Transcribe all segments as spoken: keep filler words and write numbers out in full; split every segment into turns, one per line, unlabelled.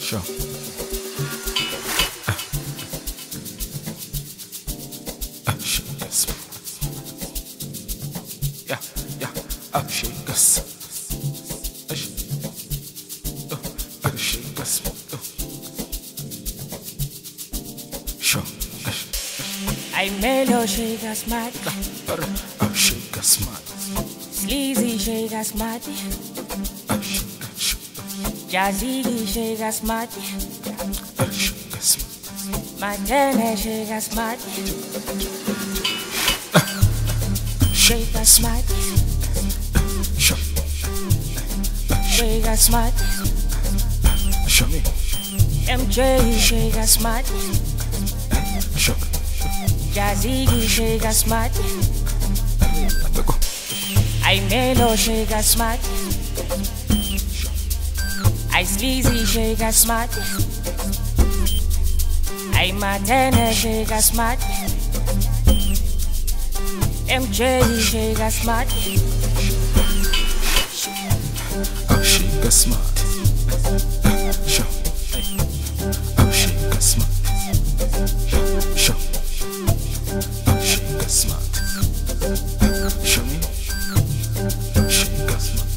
Sure. Uh, shake us. Yeah, yeah. Uh, shake us. Uh, sh- uh, uh, shake us. Uh. Sure. Uh, sh-
I mellow shake us mad,
uh, uh, shake us, man.
sleazy shake us mad,
Uh, shake us. Sh-
jazzy shake us mad,
uh, shake us, man.
Martene shake us mad, shake us mad,
Sure.
shake us mad,
Show me.
M J shake us mad,
Sure.
jazzy shake us mad,
Let go.
I mellow shake us mad, I sleazy shake us mad, I Martene shake us mad, M J shake us mad,
Oh, shake us, man. Sure. Oh, shake us, man. Sure. Oh, shake us, man. Show me. Oh, shake us, man.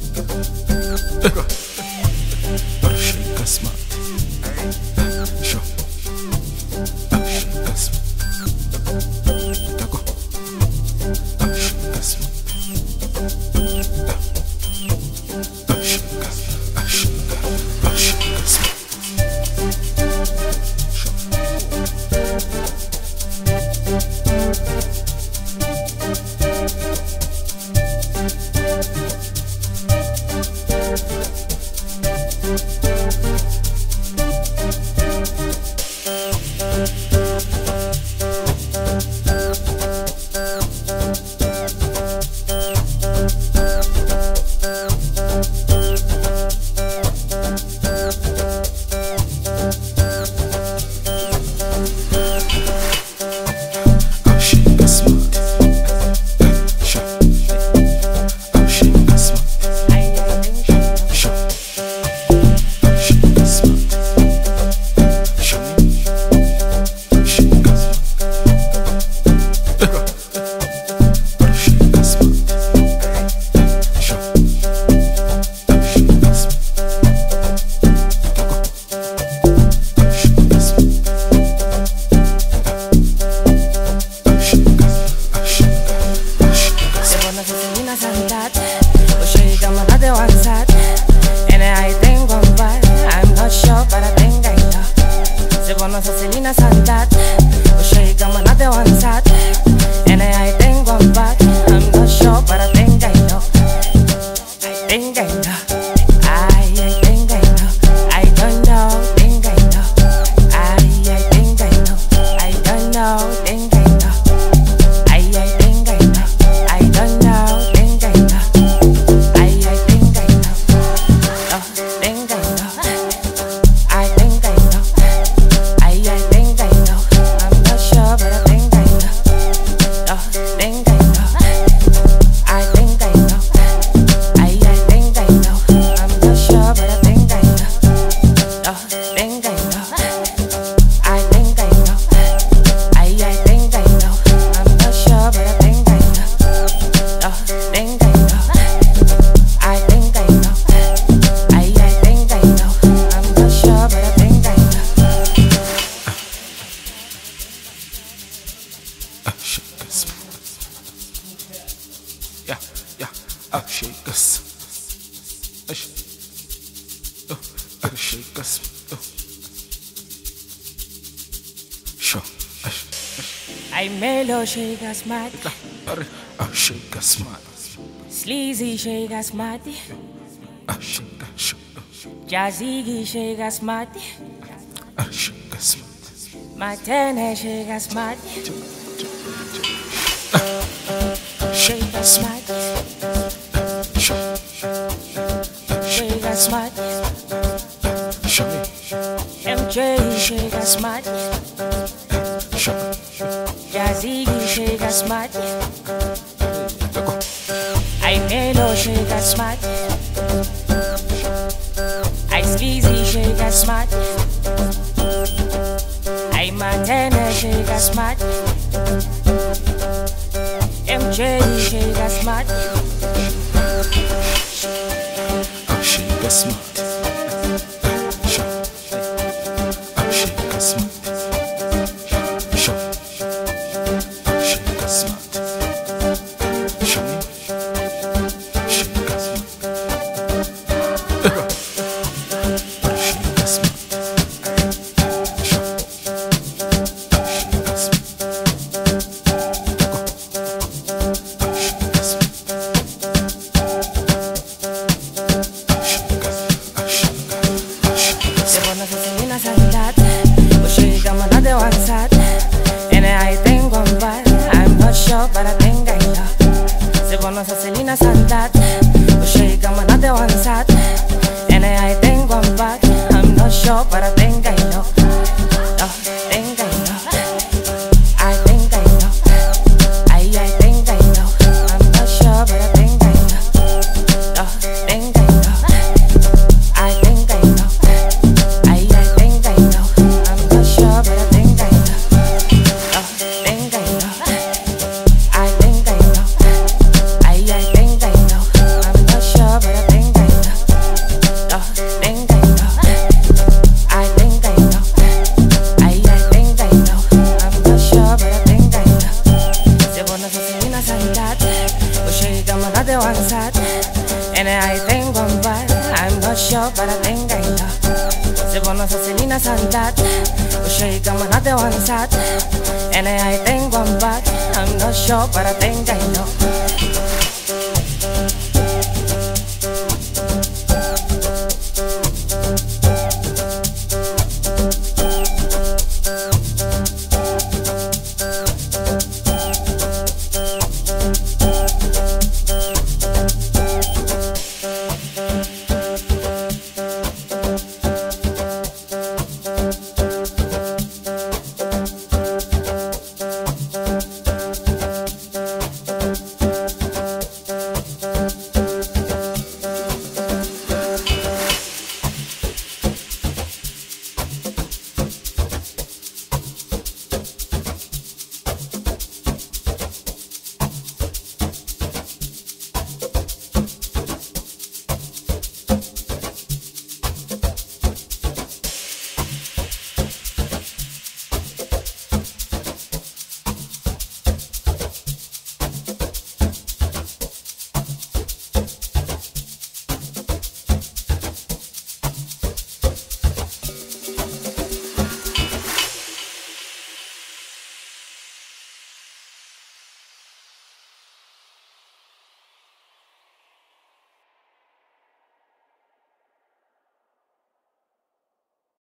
Oh, shake us, man. Sure. Oh, shake us, man. Let go. Oh, shake us, man. Oh, shake us. Oh, shake us. Oh, shake us, man. Oh, shake us, man. Sure. Oh, shake us, man. Sure. Oh, shake us, man. Show me. Oh, shake us, man. Oh, shake us, man. Sure. Oh, shake us, man. Oh, shake us, man.
Se vuole che una sanità, o shake I'm another one side, and I think I'm bad. I'm not sure, but I think I know. Se vuole che una sanità, o shake I'm another one side, and I think I'm bad. I'm not sure, but I think I know. I think I know. I I think I know. I don't know. Think I know. I I think I know. I don't know. Think I know. I I think I know. I don't know. Think I know. I I think I know. Oh, think I know. I think I know. I I think I know. I'm not sure, but I think I know. Oh, think I know. I think I know. I I think I know. I'm not sure, but I think I know. Oh, think I know. I think I know. I I think I know. I'm not sure, but I think I know. Oh, think I know. I think I know. I I think I know. I'm not sure, but I think I know.
Oh, shake us. Yeah, yeah. Oh, shake us. Oh, sh- oh, oh, shake us. Oh. Sure. Oh, sh-
I mellow shake us mad,
oh, shake us, man.
sleazy shake us mad,
Oh, shake us. Sh-
jazzy shake us mad,
oh, shake us, man.
Martene shake us mad, shake us mad,
Sure.
shake us mad,
Show me.
M J shake us mad,
Sure.
jazzy shake us mad,
Let go.
I mellow shake us mad, I sleazy shake chega smart. Ai Matene chega smart. M J chega smart.
Oh, chega smart. Show. Oh, chega smart. Show. Oh, chega smart. Show me. Chega smart. Oh, chega smart. Show. Oh, chega smart.
Se vou na Cecilina Sanidad, o chega mandado eu ansat. And I think one bad, I'm not sure, but I think I know. Se vou na Cecilina Sanidad, o chega mandado eu ansat. And I think one bad, I'm not sure, but I think I know. Oh, think I know. I think I know. I, I think I know. I'm not sure, but I think I know. Oh, think I know. I think I know. I, I think I know. I'm not sure, but I think I know. Oh, think I know. I think I know. I, I think I know. I'm not sure, but I think I know. Oh, think I know. I think I know. I, I think I know. I'm not sure, but I think I know. Se vou na Cecilina Sanidad, o chega mandado eu ansat. And I think one bad, I'm not sure, but I think I know. Se vou na Cecilina Sanidad, o chega mandado eu ansat. And I think one bad, I'm not sure, but I think I know.